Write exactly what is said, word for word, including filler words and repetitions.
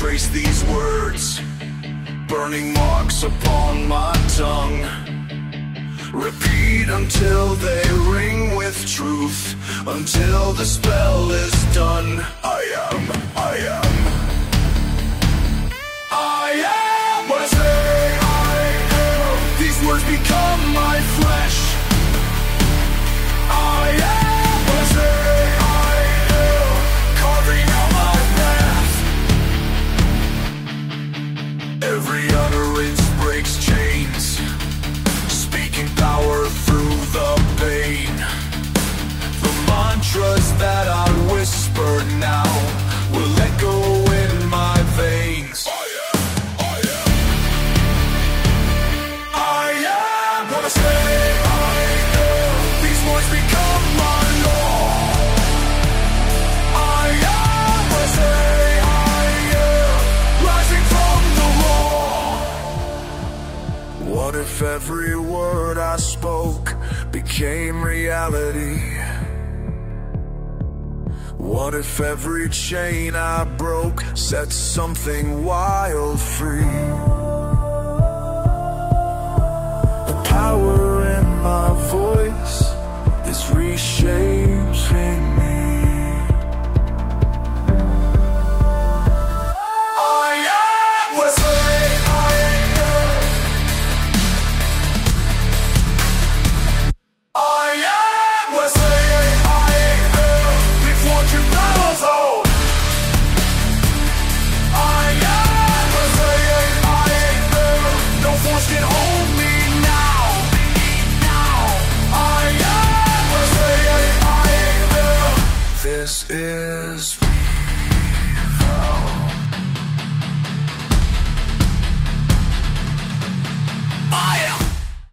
trace these words, burning marks upon my tongue. Repeat until they ring with truth, until the spell is done. I am, I am, I am what I say I am. These words become my flesh. I am what I say I am, carving out my path. Every utterance breaks chains, speaking power through the pain. The mantras that I whisper now will echo in my veins. I am, I am, I am what I say I am. These words become my law. I am what I say I am, rising from the raw. What if every word I spoke became reality? What if every chain I broke set something wild free? The power